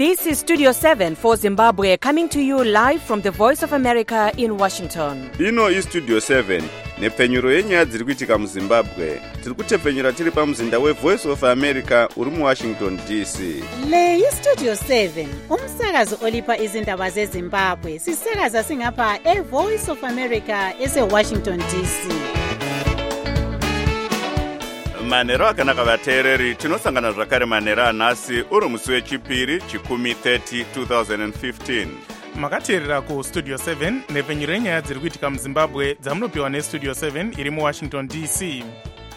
This is Studio 7 for Zimbabwe, coming to you live from the Voice of America in Washington. Ino is Studio 7, nepfenyuro yenyaya dziri kuitika muZimbabwe. Tiri kutepfenyura tiri pamuzinda weVoice of America uri muWashington DC. Le iStudio 7, umsakazo olipa izindaba zeZimbabwe. Sisakaza singapha eVoice of America eseWashington DC. Manero akanaka vateereri, tinosangana zvakare manero anhasi uri musi wechipiri chikumi 30 2015. Makateerera kuStudio 7 nepfenyuro yenyaya dziri kuitika muZimbabwe dzamunopiwa neStudio 7 iri muWashington DC.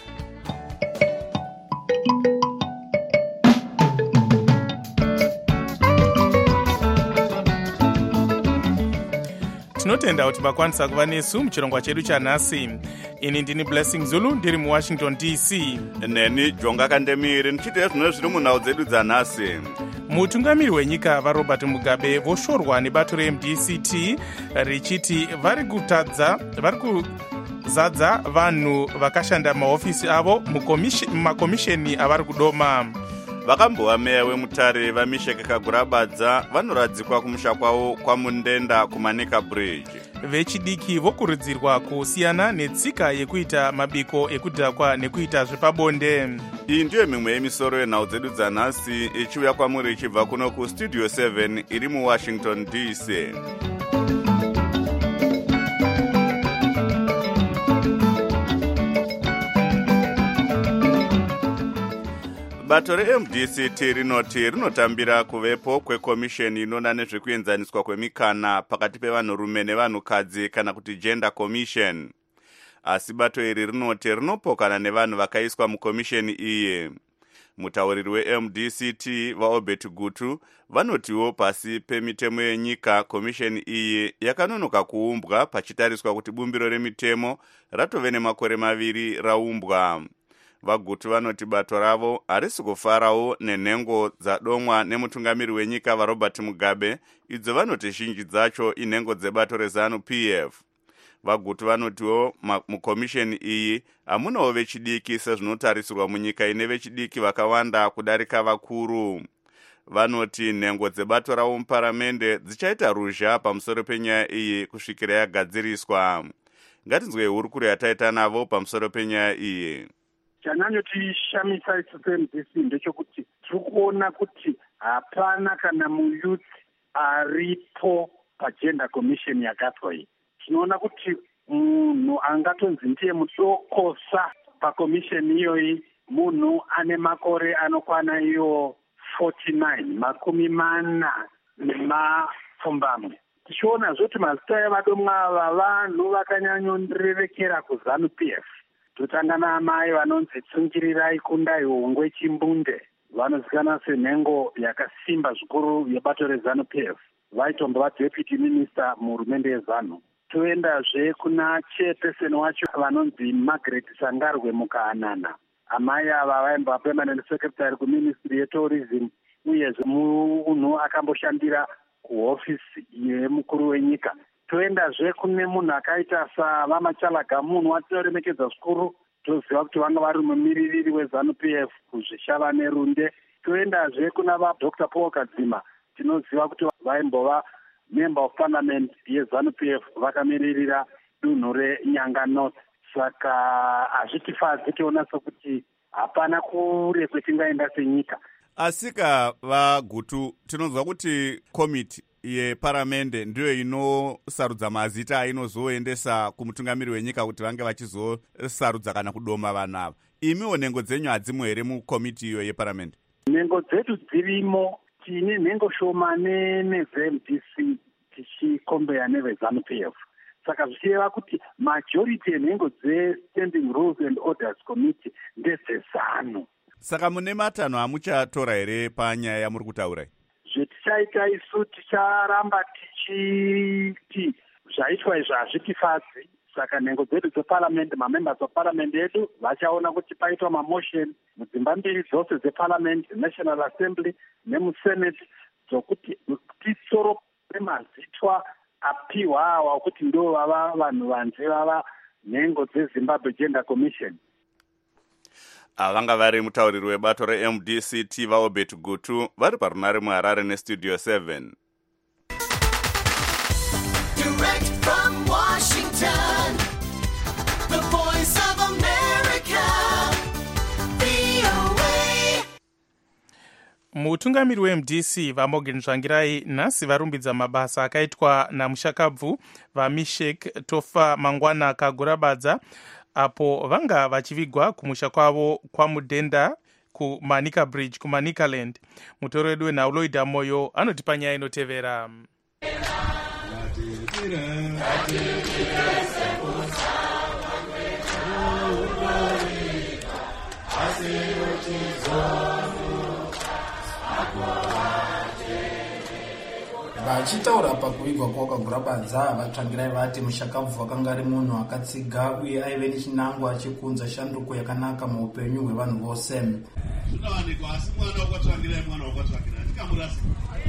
Tinotenda kuti makwanisa kuva nesu muchirongwa chedu chanhasi. Ini ndini Blessing Zulu ndiri muWashington DC. Neni Jonga Kandemiri ndichite zvinhu zviri munhau dzedu dzanhasi. Mutungamiri wenyika vaRobert Mugabe voshorwa nebato reMDCT richiti vari kuzadza vanhu vakashanda mahofisi avo mumakomisheni avari kudoma. Vakambova meya weMutare vaMisheke Kagurabadza vanoradzikwa kumusha kwavo kwaMundenda kuManika Bridge. Vechidiki vokurudzirwa kusiyana netsika yekuita mabiko ekudhakwa nekuita zvepabonde. Iyi ndiyo mimwe yemisoro yenhau dzedu dzanhasi ichiuya kwamuri ichibva kuno kuStudio 7 iri muWashington DC. Bato reMDCT rinoti rinotambira kuvepo kwekomisheni inoona nezvekuenzaniswa kwemikana pakati pevanhurume nevanhukadzi kana kuti gender commission. Asi bato iri rinoti rinopokana nevanhu vakaiswa mukomisheni iyi. Mutauriri weMDCT vaObert Gutu vanotiwo pasi pemitemo yenyika komisheni iyi yakanonoka kuumbwa pachitariswa kuti bumbiro remitemo ratove nemakore 2 raumbwa. Vagutu vanoti bato ravo harisi kufarawo nenhengo dzadomwa nemutungamiri wenyika vaRobert Mugabe, idzo vanoti zhinji dzacho inhengo dzebato reZANU-PF. Vagutu vanotiwo mukomisheni iyi hamunawo vechidiki sezvinotarisirwa munyika ine vechidiki vakawanda kudarika vakuru. Vanoti nhengo dzebato ravo muparamende dzichaita ruzha pamusoro penyaya iyi kusvikira yagadziriswa. Ngatinzwe hurukuro yataita navo pamusoro penyaya iyi. Chanyanyotishamisa isu seMDC ndechekuti tiri kuona kuti hapana kana muyuthi aripo pagender commission yakaitwa iyi. Tinoona kuti munhu angatonzi ndiye mudokosa pakomisheni iyoyi munhu ane makore anokwana iyo 49 nemapfumbamwe. Tichiona zvoti mazita evadomwa ava vanhu vakanyanyondirerekera kuZANU-PF. Totanga naamai vanonzi Tsungirirai Kundai Hongwe Chimbunde, vanozivikanwa senhengo yakasimba zvikuru yebato reZANU-PF, vaitombova deputy minister muhurumende yeZANU. Toendazve kuna chairperson wacho vanonzi Margaret Sangarwe Mukahanana. Amai ava vaimbova permanent secretary kuministry yetourism, uyezve munhu akamboshandira kuhofisi yemukuru wenyika. Toendazve kune munhu akaita saVamachalaga, munhu watinoremekedza zvikuru, toziva kuti vanga vari mumiririri weZANU-PF kuzvishava nerunde. Toendazve kuna vaDr Paul Kadzima, tinoziva kuti vaimbova member of parliament yeZANU-PF vakamiririra dunhu reNyanga North. Saka hazvitifadzi tiona sokuti hapana kure kwetingaenda senyika. Asika vaGutu, tinonzwa kuti komiti yeparamende ndiyo inosarudza mazita ainozoendesa kumutungamiri wenyika kuti vange vachizosarudza kana kudoma vanhu ava. Imiwo nhengo dzenyu hadzimo here mukomiti iyo yeparamende? Nhengo dzedu dzirimo, tine nhengo shomane nezeMDC tichikombeya neveZANU-PF. Saka zvichireva kuti majority yenhengo dzeStanding Rules and Orders Committee ndedzeZANU. Saka mune matanho amuchatora here panyaya yamuri kutaura? Zvetichaita isu ticharamba tichiti zvaitwa izvi hazvitifadzi. Saka nhengo dzedu dzeparliament, mamembers of parliament edu vachaona kuti paitwa mamotion mudzimba mbiri dzose dzeparliament, National Assembly nemuSenate, dzokuti titsoro nemazitwa apiwa awa kuti ndo vava vanhu vanze vava nhengo dzeZimbabwe Gender Commission. vanga vari mutauriri webato reMDCT vaobert Gutu vari parunare muHarare nestudio 7. Direct from Washington, the voice of America, VOA. Mutungamiri weMDC vaMorgan Tsvangirai nhasi varumbidza mabasa akaitwa namushakabvu vaMishek Tofa Mangwana Kagurabadza apo vanga vachivigwa kumusha kwavo kwaMudhenda kuManika Bridge kuManikaland. Mutoro wedu wenhau Lloyd Amoyo anotipa nyaya inotevera. Vachitaura pakuvigwa kwakagurabadza vatsvangirai vati mushakabvu akanga ari munhu akatsiga uye aive nechinangwa chekunza shanduko yakanaka muupenyu hwevanhu vose. Zvinowanikwa asi mwana wakatsvangirai ndikamurasa.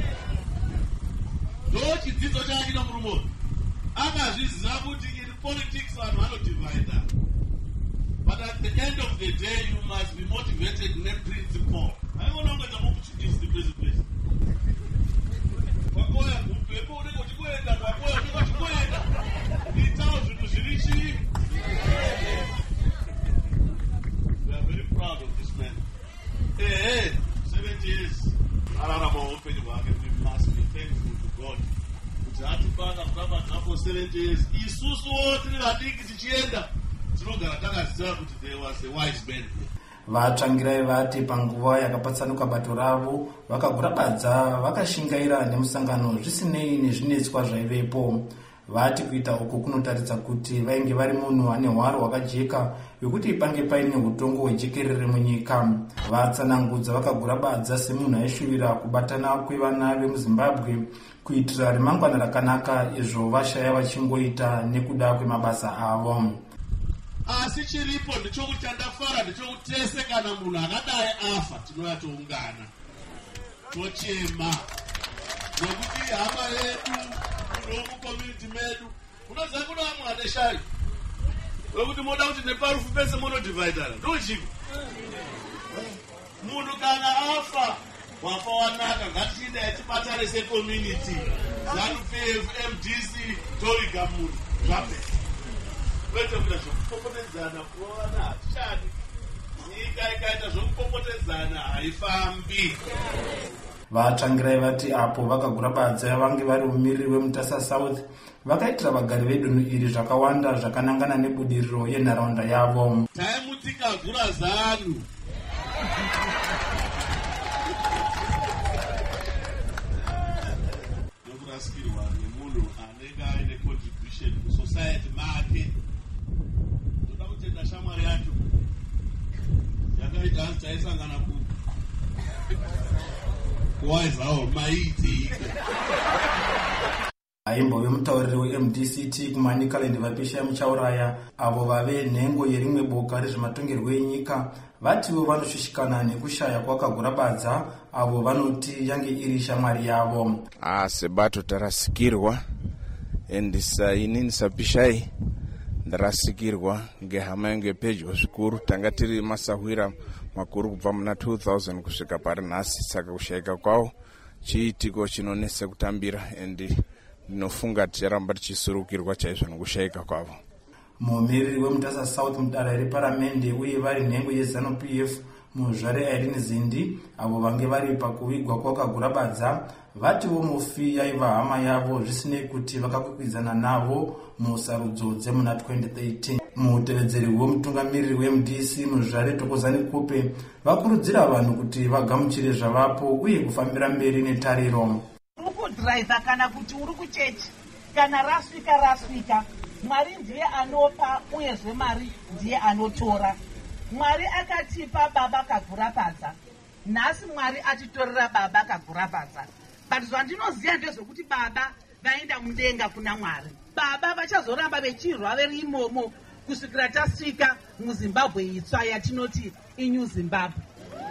Ndochidzidzo chaakina murume akazviziva kuti in politics vanhu vanodivida. But at the end of the day you must be motivated neprinciple. Haikona kungoita mukuchidisi place. Wakoya mupepo unenge uchikoenda wakoya unenge uchikoenda. Itawo zvinhu zviri chii. We are very proud of this man. 70 years. Ararama upenyu hwake. We must be thankful to God. Kuti atipanga kurabadza for 70 years. Isusuwo tiri vadiki tichienda. Tinogara takaziva kuti there was a wise man. Vatsvangirai vati panguva yakapatsanuka bato ravo vakagurabadza vakashingaira nemusangano zvisinei nezvinetswa zvaivepo. Vati kuita uku kunotaridza kuti vainge vari munhu ane hwaro hwakajeka yokuti pange paine utongo hwejekerere munyika. Vatsanangudza vakagurabadza semunhu aishuvira kubatana kwevana vemuZimbabwe kuitira remangwana rakanaka izvo vashaya vachingoita nekuda kwemabasa avo. Asi chiripo ndichokuti chandafara ndichokuti tese kana munhu akadai afa tinouya toungana tochema nokuti hama yedu nomucommunity medu unoziva kuna vamwe ane shari nokuti moda kuti neparufu pese munodivhaidana ndochiko munhu kana afa wafa wanaka ngatichiendai tibatane secommunity ZANU-PF MDC toriga munhu zvapesa kwete kuda zvokupopotedzana kuona hatishadi nyika ikaita zvokupopotedzana haifambi. Vatsvangirai vati apo vakagurabadza vange vari mumiriri weMutasa South vakaitira vagari vedunhu iri zvakawanda zvakanangana nebudiriro yenharaunda yavo. Taimutikavhura ZANU nokurasikirwa nemunhu anenge aine contribution kusociety make. Toda kutenda shamwari yacho yakaita hanzi taisangana kuwaizawo maiti aimbove mutauriri weMDCT kuManikaland vapisha muchauraya avo vave nhengo yerimwe boka rezvematongerwo enyika vativo vanoshushikana nekushaya kwakagurabadza avo vanoti yange iri shamwari yavo. Sebato tarasikirwa endisa inini sapishai ndarasikirwa ngehama yangu pedyo zvikuru tanga tiri masahwira makuru kubva muna 2000 kusvika pari nhasi saka kushayika kwawo chiitiko chinonese kutambira endi ndinofunga ticharamba tichisurukirwa chaizvo nokushayika kwavo. Mumiriri weMutasa South mudare reparamende uye vari nhengo yeZANU-PF muzvare Irene Zindi avo vange vari pakuvigwa kwakagurabadza vativo mufi yaiva hama yavo zvisinei kuti vakakwikwidzana navo musarudzo dzemuna 2013. Mutevedzeri wemutungamiriri weMDC muzvare Thokozani Kupe vakurudzira vanhu kuti vagamuchire zvavapo uye kufambira mberi netariro. Urikudhiraivha kana kuti uri kuchechi kana rasvika Mwari ndiye anopa uyezve Mwari ndiye anotora. Mwari akatipa baba Kagurabadza, nhasi Mwari atitorera baba Kagurabadza. But zvandinoziva ndezvokuti baba vaenda mudenga kuna Mwari. Baba vachazoramba vechirwa veri imomo kusvikira tasvika muZimbabwe itsva yatinoti iNew Zimbabwe.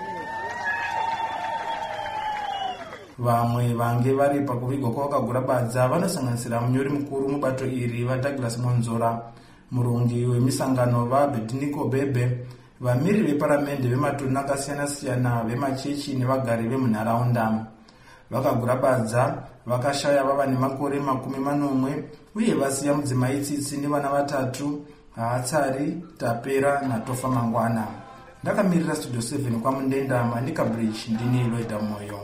Vamwe vange vari pakuvigwa kwakagurabadza vanosanganisira munyori mukuru mubato iri vaDouglas Monzora, murungi wemisangano vaBedniko Bebe, vamiri veparamende vematunhu akasiyana-siyana vemachechi nevagari vemunharaunda vakagurabadza vakashaya vava nemakore 40 uye vasiya mudzimai tsitsi nevana 3 Haatsari, Tapera naTofa Mangwana. Ndakamirira Studio 7 kwa Mundenda Manika Bridge ndini Loita Moyo.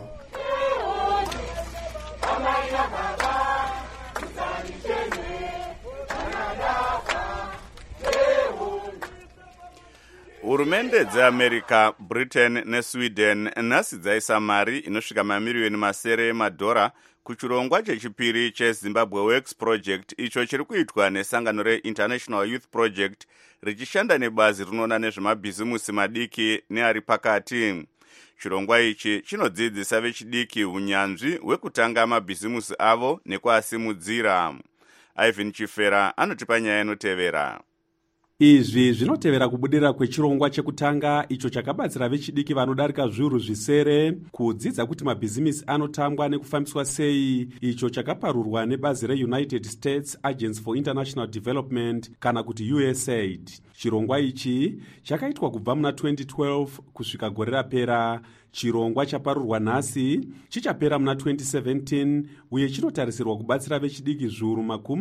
Hurumende dzeAmerica, Britain neSweden nhasi dzaisa mari inosvika mamiliyoni masere emadhora kuchirongwa chechipiri cheZimbabwe Works Project, icho chiri kuitwa nesangano reInternational Youth Project richishanda nebazi rinoona nezvemabhizimusi madiki neari pakati. Chirongwa ichi chinodzidzisa vechidiki unyanzvi hwekutanga mabhizimusi avo nekuasimudzira. Ivan Chifera anotipa nyaya inotevera. Izvi zvinotevera kubudirira kwechirongwa chekutanga icho chakabatsira vechidiki vanodarika zviuru zvisere kudzidza kuti mabhizimisi anotangwa nekufambiswa sei, icho chakaparurwa nebazi reUnited States Agency for International Development kana kuti USAID. Chirongwa ichi chakaitwa kubva muna 2012 kusvika gore rapera. Chirongwa chaparurwa nhasi chichapera muna 2017 uye chinotarisirwa kubatsira vechidiki zviuru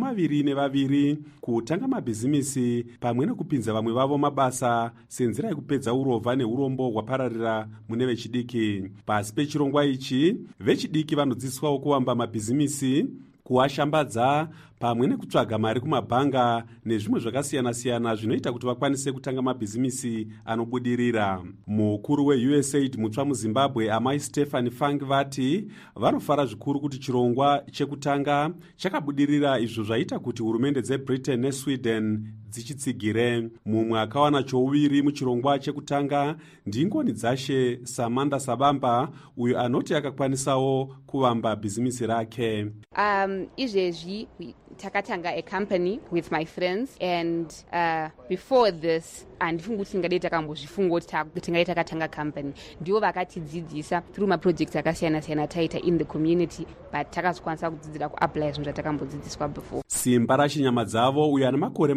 22 kutanga mabhizimisi pamwe nekupinza vamwe vavo mabasa senzira yekupedza urovha neurombo hwapararira mune vechidiki. Pasi pechirongwa ichi vechidiki vanodzidziswawo kuvamba mabhizimisi, kuashambadza pamwe nekutsvaga mari kumabhanga nezvimwe zvakasiyana-siyana zvinoita kuti vakwanise kutanga mabhizimisi anobudirira. Mukuru weUSAID mutsva muZimbabwe amai Stephanie Fang vati vanofara zvikuru kuti chirongwa chekutanga chakabudirira, izvo zvaita kuti hurumende dzeBritain neSweden dzichitsigire. Mumwe akawana chouviri muchirongwa chekutanga ndingoni dzashe Samanda Sabamba, uyo anoti akakwanisawo kuvamba bhizimisi rake. Izvezvi takatanga a company with my friends and before this handifungi kuti tingadei takambozvifunga kuti tingadei takatanga company. Ndivo vakatidzidzisa through maprojects akasiyana-siyana taita in the community, but takazokwanisa kudzidzira kuapply zvinhu zvatakambodzidziswa before. Simba rachinyama dzavo uyo ane makore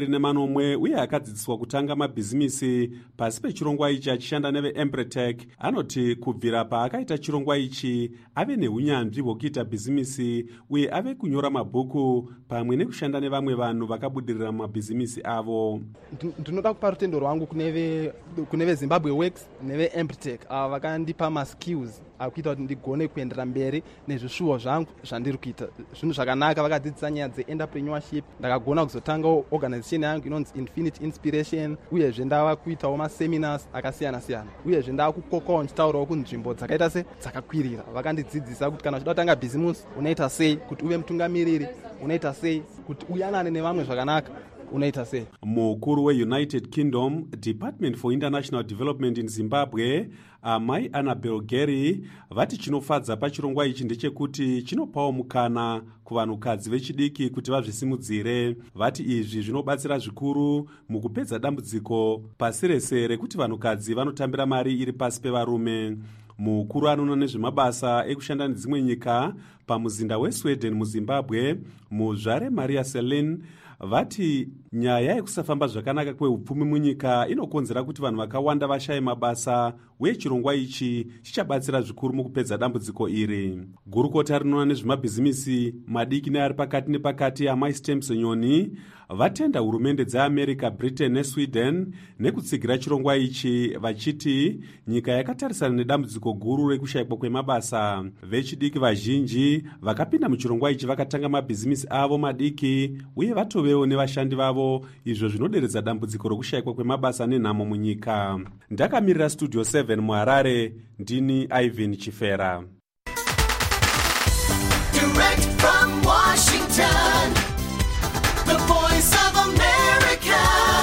21 uye akadzidziswa kutanga mabhizimisi pasi pechirongwa ichi achishanda neveEmpretech anoti kubvira paakaita chirongwa ichi ave neunyanzvi hwokuita bhizimisi uye ave kunyora mabhuku pamwe nekushanda nevamwe vanhu vakabudirira mabhizimisi avo. Ndinoda kupa rutendo rwangu kune veZimbabwe Works neveEmpretech ava vakandipa maskills akuita kuti ndigone kuendera mberi nezvishuwo zvangu zvandiri kuita. Zvinhu zvakanaka, vakadzidzisa nyaya dzeentrepreneurship. Ndakagona kuzotanga organization yangu inonzi Infinite Inspiration, uyezve ndava kuitawo maseminars akasiyana-siyana, uyezve ndava kukokawo ndichitaurawo kunzvimbo dzakaita dzakakwirira. Vakandidzidzisa kuti kana uchida kutanga bhizimusi unoita sei, kuti uve mutungamiriri unoita sei, kuti uyanane nevamwe zvakanaka unoita sei. Mukuru weUnited Kingdom Department for International Development in Zimbabwe amai Annabel Gary vati chinofadza pachirongwa ichi ndechekuti chinopawo mukana kuvanhukadzi vechidiki kuti vazvisimudzire. Vati izvi zvinobatsira zvikuru mukupedza dambudziko pasi rese rekuti vanhukadzi vanotambira mari iri pasi pevarume. Mukuru anoona nezvemabasa ekushanda nedzimwe nyika pamuzinda weSweden muZimbabwe, muzvare Maria Celine vati nyaya yekusafamba zvakanaka kweupfumi munyika inokonzera kuti vanhu vakawanda vashaye mabasa, uye chirongwa ichi chichabatsira zvikuru mukupedza dambudziko iri. Gurukota rinoona nezvemabhizimisi madiki neari pakati nepakati amai Stemsonyoni vatenda hurumende dzeAmerica, Britain neSweden nekutsigira chirongwa ichi, vachiti nyika yakatarisana nedambudziko guru rekushayikwa kwemabasa. Vechidiki vazhinji vakapinda muchirongwa ichi vakatanga mabhizimisi avo madiki uye vatovewo nevashandi vavo, izvo zvinoderedza dambudziko rokushayikwa kwemabasa nenhamo munyika. Ndakamirira Studio 7 muHarare, ndini Ivan Chifera. Direct from Washington, the voice of America,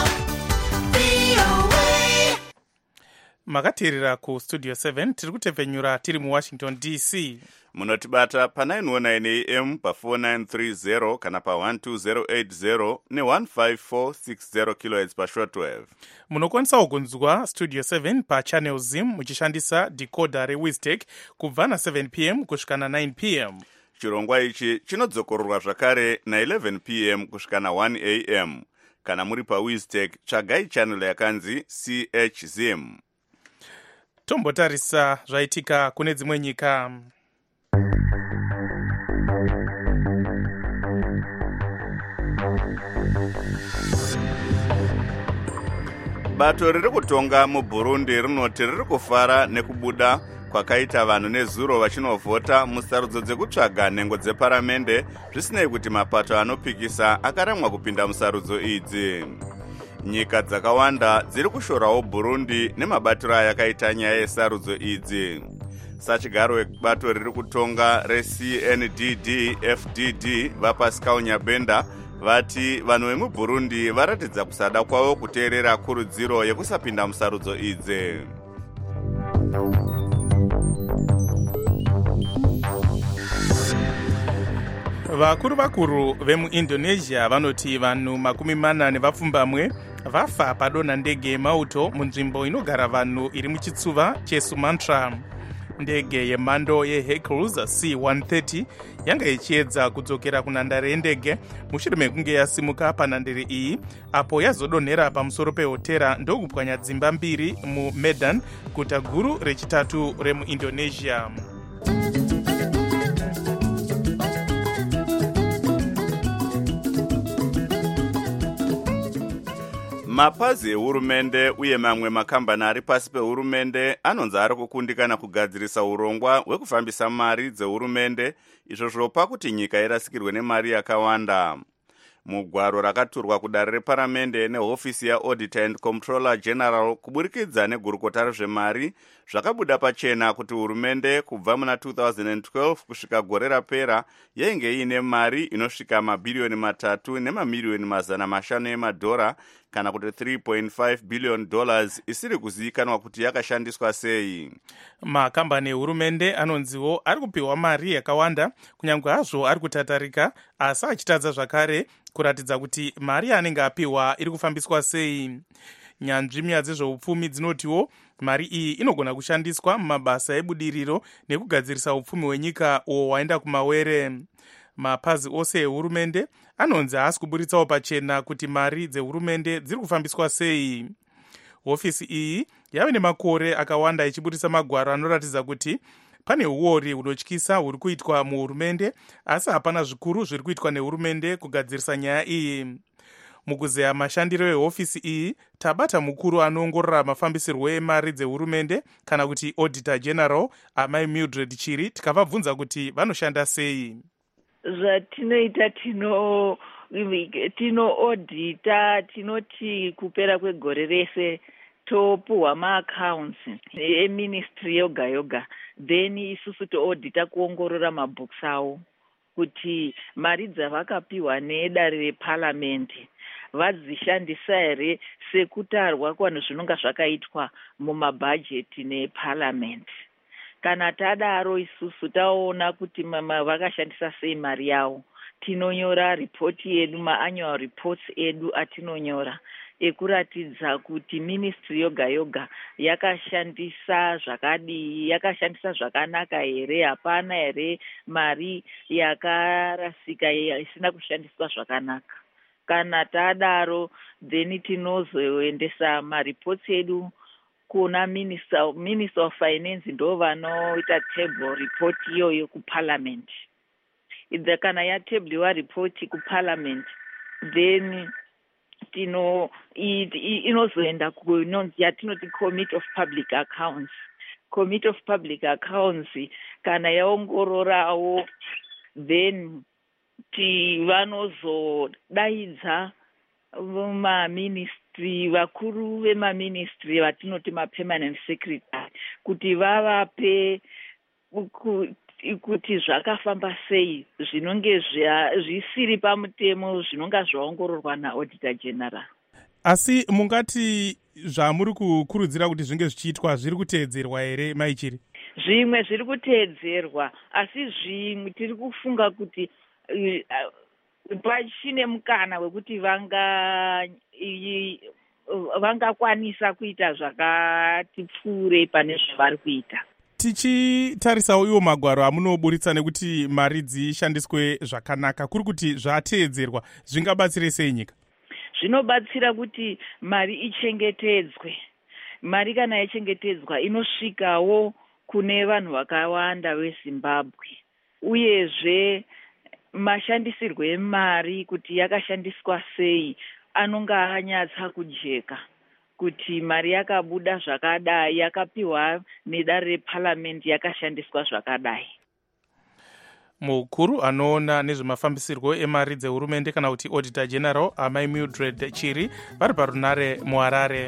VOA. Makatirira ku Studio 7 tiri kutepfenyura tiri muWashington DC. Munotibata pa 919 AM pa 4930 kana pa 12080 ne 15460 kHz pa shortwave. Munokwanisa kunzwa Studio 7 pa Channel Zim muchishandisa decoder reWiztech kubva na 7 PM kusvika na 9 PM. Chirongwa ichi chinodzokororwa zvakare na 11 PM kusvika na 1 AM. kana muri paWiztech tsvagai channel yakanzi CHZM. Tombotarisa zvaitika kune dzimwe nyika. Bato riri kutonga muBurundi rinoti riri kufara nekubuda kwakaita vanhu nezuro vachinovhota musarudzo dzekutsvaga nhengo dzeparamende zvisinei kuti mapato anopikisa akaremwa kupinda musarudzo idzi. Nyika dzakawanda dziri kushorawo Burundi nemabatiro ayakaita nyaya yesarudzo idzi. Sachigaro webato riri kutonga reCNDD-FDD vaPascal Nyabenda vati vanhu vemuBurundi varatidza kusada kwavo kuteerera kurudziro yekusapinda musarudzo idzi. Vakuru vemuIndonesia vanoti vanhu 40 vapfumbamwe vafa padonha ndege yemauto munzvimbo inogara vanhu iri muchitsuva cheSumatra. Ndege yemhando yeHercules C-130 yanga ichiedza kudzokera kunhandare yendege mushure mekunge yasimuka panhandare iyi apo yazodonhera pamusoro pehotera ndokupwanya dzimba 2 muMedan, guta guru rechitatu remuIndonesia. Mapazi ehurumende uye mamwe makambani ari pasi pehurumende anonzi ari kukundikana kugadzirisa urongwa hwekufambisa mari dzehurumende, izvo zvopa kuti nyika irasikirwe nemari yakawanda. Mugwaro rakaturwa kudare reparamende nehofisi yaAuditor and Comptroller General kuburikidza negurukota rezvemari zvakabuda pachena kuti hurumende kubva muna 2012 kusvika gore rapera yainge iine mari inosvika mabhiriyoni 3 nemamiliyoni 500 emadhora kana kuti $3.5 billion isiri kuzivikanwa kuti yakashandiswa sei. Makambani ehurumende anonziwo ari kupiwa mari yakawanda kunyange hazvo ari kutatarika, asi achitadza zvakare kuratidza kuti mari yaanenge apiwa iri kufambiswa sei. Nyanzvi dzezveupfumi dzinotiwo mari iyi inogona kushandiswa mumabasa ebudiriro nekugadzirisa upfumi hwenyika uwo waenda kumawere. Mapazi ose ehurumende anonzi haasi kuburitsawo pachena kuti mari dzehurumende dziri kufambiswa sei. Hofisi iyi yave nemakore akawanda ichiburitsa magwaro anoratidza kuti pane uori hunotyisa huri kuitwa muhurumende, asi hapana zvikuru zviri kuitwa nehurumende kugadzirisa nyaya iyi. Mukuzeya mashandiro ehofisi iyi tabata mukuru anoongorora mafambisirwo emari dzehurumende kana kuti Auditor General Amai Mildred Chiri tikavabvunza kuti vanoshanda sei. Zvatinoita tinoaudita, tinoti kupera kwegore rese topuhwa maaccounts eministry yoga yoga, then isusu toaudita kuongorora mabooks awo kuti mari dzavakapiwa nedare reparamende vadzishandisa here sekutarwa kwanhu zvinonga zvakaitwa mumabhajeti neparamende. Kana tadaro isusu taona kuti vakashandisa sei mari yavo, tinonyora ripoti yedu, maannual reports edu atinonyora ekuratidza kuti ministry yoga yoga yakashandisa zvakadii, yakashandisa zvakanaka here, hapana here mari yakarasika isina kushandiswa zvakanaka. Kana tadaro then tinozoendesa mareports edu kuna minister of finance, ndo vanoita table report iyoyo kuparliament. Kana yatebliwa report kuparliament then inozoenda yatinoti committee of public accounts. Committee of public accounts kana yaongororawo then vanozodaidza maministry, vakuru vemaministry vatinoti mapermanent secretary kuti vavape kuti zvakafamba sei zvinonge zvisiri pamutemo zvinonga zvaongororwa naAuditor General. Asi mungati zvamuri kukurudzira kuti zvinge zvichiitwa zviri kuteedzerwa here Maichiri? Zvimwe zviri kuteedzerwa, asi zvimwe tiri kufunga kuti pachine mukana wekuti vangakwanisa kuita zvakati pfuurei pane zvavari kuita. Tichitarisawo iwo magwaro amunoburitsa nekuti mari dzishandiswe zvakanaka, kuri kuti zvateedzerwa zvingabatsire sei nyika? zvinobatsira kuti mari ichengetedzwe. Mari kana yachengetedzwa inosvikawo kune vanhu vakawanda veZimbabwe. Uyezve mashandisirwo emari kuti yakashandiswa sei anonga anyatsa kujeka kuti mari yakabuda zvakadai, yakapiwa nedare reparliament yakashandiswa zvakadai. Mukuru anoona nezvemafambisirwo emari dzehurumende kana kuti auditor general amai Mildred Chiri vari parunare muHarare.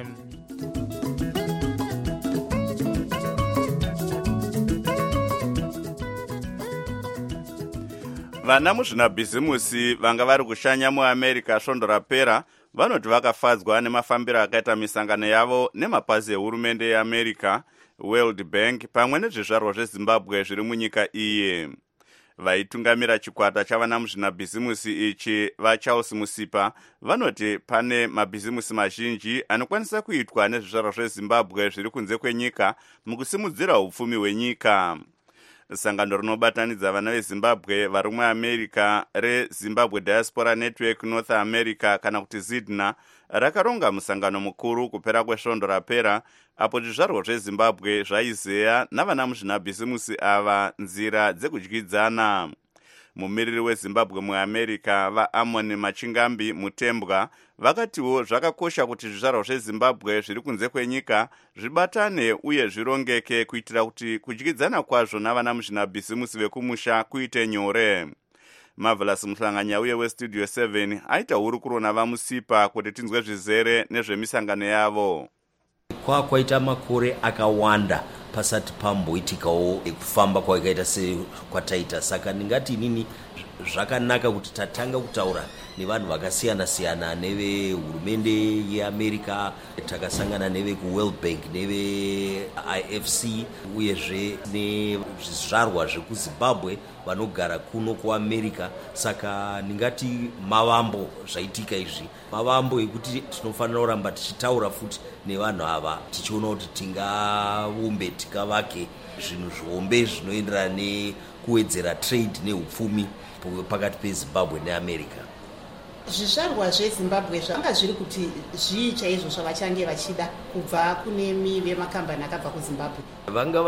Vana muzvinabhizimusi vanga vari kushanya muAmerica svondo rapera vanoti vakafadzwa nemafambiro akaita misangano yavo nemapazi ehurumende yeAmerica, World Bank pamwe nezvizvarwa zveZimbabwe zviri munyika iyi. Vaitungamira chikwata chavana muzvinabhizimusi ichi vaCharles Musipa vanoti pane mabhizimusi mazhinji anokwanisa kuitwa nezvizvarwa zveZimbabwe zviri kunze kwenyika mukusimudzira upfumi hwenyika. Sangano rinobatanidza vana veZimbabwe vari muAmerica reZimbabwe Diaspora Network North America kana kuti ZIDNA rakaronga musangano mukuru kupera kwesvondo rapera apo zvizvarwa zveZimbabwe zvaizeya navana muzvinabhizimusi ava nzira dzekudyidzana. Mumiriri weZimbabwe muAmerica vaAmon Machingambi Mutembwa vakatiwo zvakakosha kuti zvizvarwa zveZimbabwe zviri kunze kwenyika zvibatane uye zvirongeke kuitira kuti kudyidzana kwazvo navana muzvinabhizimusi vekumusha kuite nyore. Marvelous Muhlanganya uye weStudio 7 aita hurukuro navamusipa kuti tinzwe zvizere nezvemisangano yavo. Kwaita makore akawanda pasati pamboitikawo kufamba kwakaita sekwataita. Saka ndingati inini zvakanaka kuti tatanga kutaura nevanhu vakasiyana-siyana nevehurumende yeAmerica, takasangana nevekuWorld Bank neveIFC uyezve nezvizvarwa zvekuZimbabwe vanogara kuno kuAmerica. Saka ndingati mavambo zvaitika izvi, mavambo ekuti tinofanira kuramba tichitaura futi nevanhu ava tichiona kuti tingaumbe tikavake zvinhu zvihombe zvinoenderana nekuwedzera trade neupfumi pakati peZimbabwe neAmerica. Zvizvarwa zveZimbabwe zvanga zviri kuti zvii chaizvo zvavachange vachida kubva kune vemakambani akabva kuZimbabwe? Vanga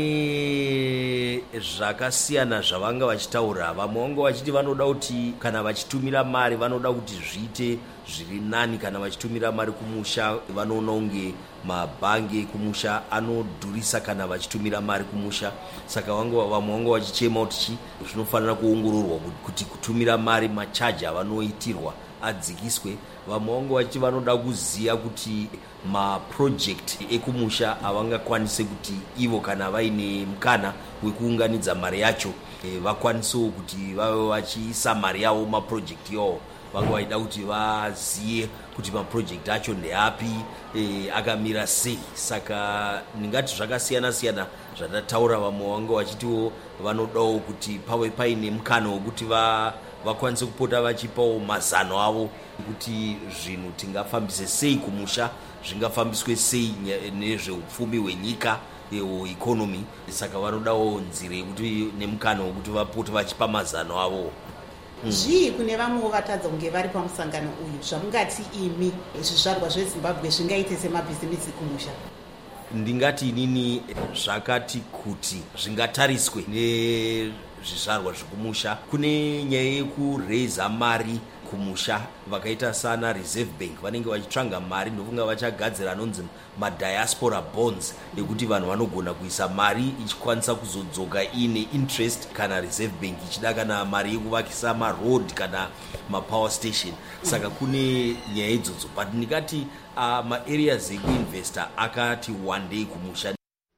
vaine zvakasiyana zvavanga vachitaura. Vamwe vanga vachiti vanoda kuti kana vachitumira mari vanoda kuti zviite zviri nani. Kana vachitumira mari kumusha vanoona unge mabhangi ekumusha anodhurisa kana vachitumira mari kumusha. Saka vamwe vanga vachichema kuti zvinofanira kuongororwa kuti kutumira mari machaji avanoitirwa adzikiswe. Vamwe vanga vachiti vanoda kuziya kuti maproject ekumusha avangakwanise kuti ivo kana vaine mukana wekuunganidza mari yacho vakwanisewo kuti vave vachiisa mari yavo maproject iwawo. Vanga vaida kuti vaziye kuti maproject acho ndeapi, akamira sei. Saka ndingati zvakasiyana-siyana zvandataura. Vamwe vanga vachitiwo vanodawo kuti pave paine mukana wekuti vakwanise kupota vachipawo mazano avo kuti zvinhu tingafambise sei kumusha, zvingafambiswe sei nezveupfumi hwenyika economy. Saka vanodawo nzira yekuti nemukana wekuti vapote vachipa mazano avo. Zvii kune vamwe vatadza kunge vari pamusangano uyu zvamungati imi zvizvarwa zveZimbabwe zvingaite semabhizimisi kumusha? Ndingati inini zvakati kuti zvingatariswe nezvizvarwa zvekumusha. Kune nyaya yekureza mari kumusha. Vakaita sana Reserve Bank vanenge vachitsvanga mari, ndofunga vachagadzira anonzi madiaspora bonds ekuti vanhu vanogona kuisa mari ichikwanisa kuzodzoka ine interest kana Reserve Bank ichida kana mari yekuvakisa maroad kana mapower station. Saka kune nyaya idzodzo, but ndikati maareas ekuinvesta akati one day kumusha.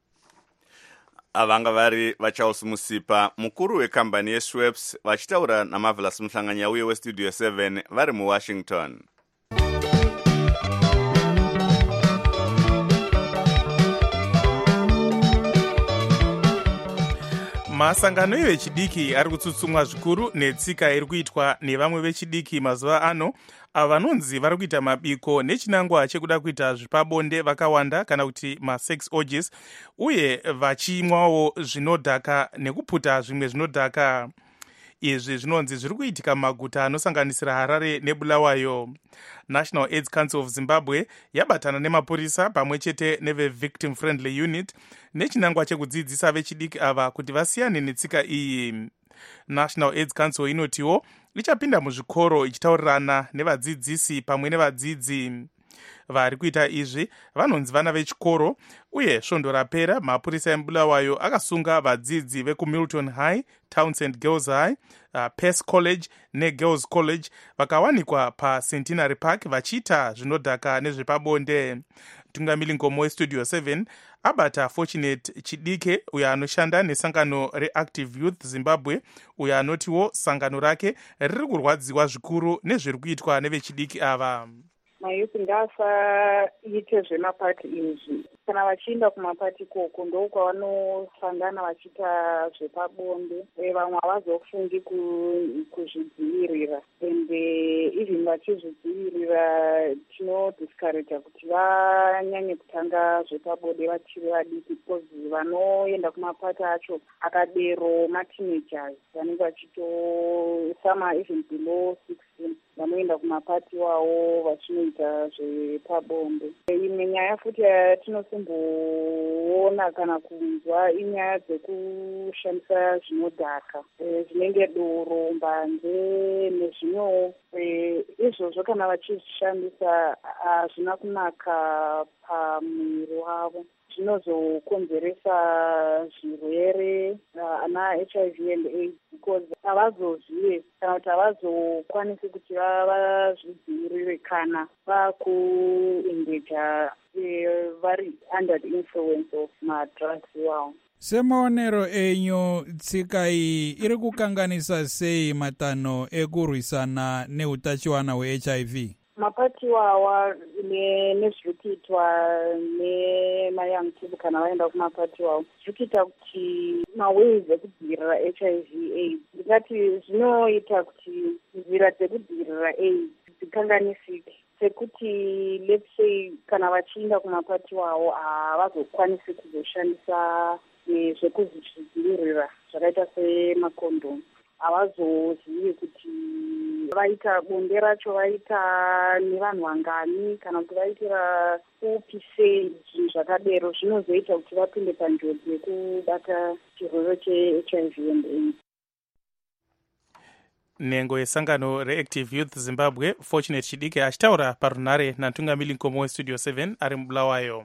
Avanga vari vaCharles Musipa mukuru wekambani yeShweppes vachitaura naMarvelous Muhlanganya uye weStudio 7 vari muWashington. Masangano evechidiki ari kutsutsumwa zvikuru netsika iri kuitwa nevamwe vechidiki mazuva ano vanonzi vari kuita mabiko nechinangwa chekuda kuita zvepabonde vakawanda kana kuti masex orgies uye vachimwawo zvinodhaka nekuputa zvimwe zvinodhaka. izvi zvinonzi zviri kuitika mumaguta anosanganisira Harare neBulawayo. National AIDS Council of Zimbabwe yabatana nemapurisa pamwe chete neve-Victim Friendly Unit nechinangwa chekudzidzisa vechidiki ava kuti vasiyane netsika iyi. National AIDS Council inotiwo ichapinda muzvikoro ichitaurirana nevadzidzisi pamwe nevadzidzi. Vari kuita izvi vanonzi vana vechikoro, uye svondo rapera mapurisa eBulawayo akasunga vadzidzi vekuMilton High, Townsend Girls High, Pace College neGirls College vakawanikwa paCentenary Park vachiita zvinodhaka nezvepabonde. Tungamiri ngomo weStudio 7 abata Fortunate Chidike uyo anoshanda nesangano reActive Youth Zimbabwe, uyo anotiwo sangano rake riri kurwadziwa zvikuru nezviri kuitwa nevechidiki ava. Mayuthi ngasaite zvemapati izvi. Kana vachienda kumapati ikoko ndokwavanofangana vachiita zvepabonde. Vamwe havazofungi kuzvidzivirira. Ende even vachizvidzivirira tinodiscourage kuti vanyanye kutanga zvepabonde vachiri vadiki, because vanoenda kumapati acho akadero mateenagers vanenge vachitosama even below 16 vanoenda kumapati wavo vachinoita zvepabonde. Imwe nyaya futi yatinosimboona kana kunzwa inyaya dzekushandisa zvinodhaka, zvinenge doro, mbanje nezvimwewo. Izvozvo kana vachizvishandisa hazvina kunaka pamuviri wavo, zvinozokonzeresa zvirwere ana HIV and AIDS, because havazozive kana kuti havazokwanisi kuti vazvidzivirire kana vakuengeja vari under the influence of madrugs wavo. Semaonero enyu, tsika iyi iri kukanganisa sei matanho ekurwisana neutachiwana hweHIV? Mapati wawa nezviri kuitwa nemayoung people kana vaenda kumapati wawo zviri kuita kuti maways ekudzivirira HIV AIDS, ndingati zvinoita kuti nzira dzekudzivirira AIDS dzikanganisike, sekuti let's say kana vachienda kumapati wawo havazokwanisi kuzoshandisa zvekuzvidzivirira zvakaita semakondomu. Havazozivi kuti vaita bonde racho vaita nevanhu vangani kana kuti vaitira upi sei. Zvinhu zvakadero zvinozoita kuti vapinde panjodzi yekubata chirwere cheHIV and AIDS. Nhengo yesangano reActive Youth Zimbabwe Fortunate Chidike achitaura parunare natungamiri ngomo weStudio 7 ari muBulawayo.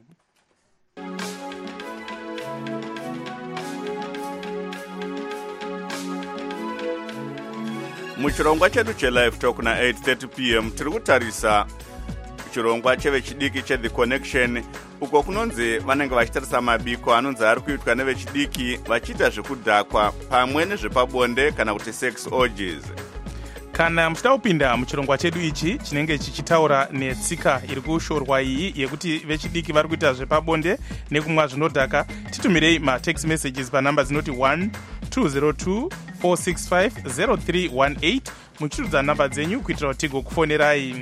Muchirongwa chedu chelive talk na 8:30 p.m. tiri kutarisa chirongwa chevechidiki cheThe Connection, uko kunonzi vanenge vachitarisa mabiko anonzi ari kuitwa nevechidiki vachiita zvekudhakwa pamwe nezvepabonde kana kuti sex orgies. Kana muchida kupinda muchirongwa chedu ichi chinenge chichitaura netsika iri kushorwa iyi yekuti vechidiki vari kuita zvepabonde nekumwa zvinodhaka, titumirei matext messages panhamba dzinoti 1202-465-0318 muchirudza nhamba dzenyu kuitira kuti tigokufonerai.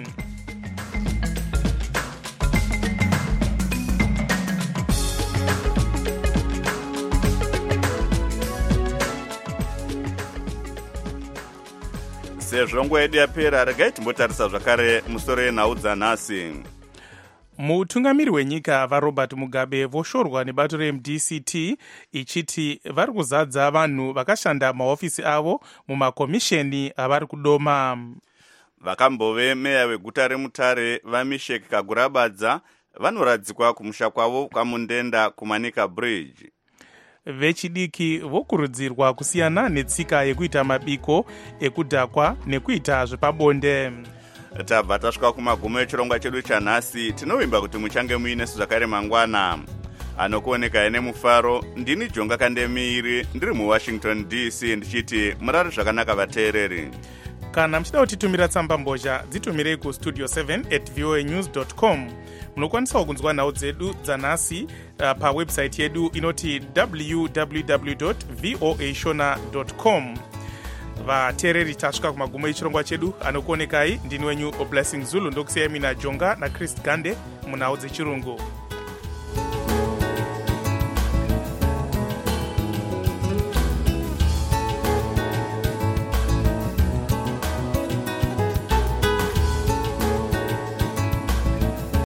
Sezvo nguva yedu yapera, regai timbotarisa zvakare musoro yenhau dzanhasi. Mutungamiri wenyika vaRobert Mugabe voshorwa nebato reMDCT ichiti vari kuzadza vanhu vakashanda mahofisi avo mumakomisheni avari kudoma. Vakambove meya weguta reMutare vaMishek Kagurabadza vanoradzikwa kumusha kwavo kwaMundenda kuManika Bridge. Vechidiki vokurudzirwa kusiyana netsika yekuita mabiko ekudhakwa nekuita zvepabonde. Tabva tasvika kumagumo echirongwa chedu chanhasi. Tinovimba kuti muchange muinesu zvakare mangwana. Anokuoneka nemufaro, ndini Jonga Kandemiri, ndiri muWashington DC ndichiti murari zvakanaka vateereri. Kana muchida kutitumira tsamba mbozha dzitumirei kustudio 7@voanews.com. Munokwanisawo kunzwa nhau dzedu dzanhasi pawebsite yedu inoti www.voashona.com. vateereri tasvika kumagumo echirongwa chedu. Anokuonekai ndini wenyu Blessing Zulu, ndokusiyai mina Jonga naChrist Gande munhau dzechirungu.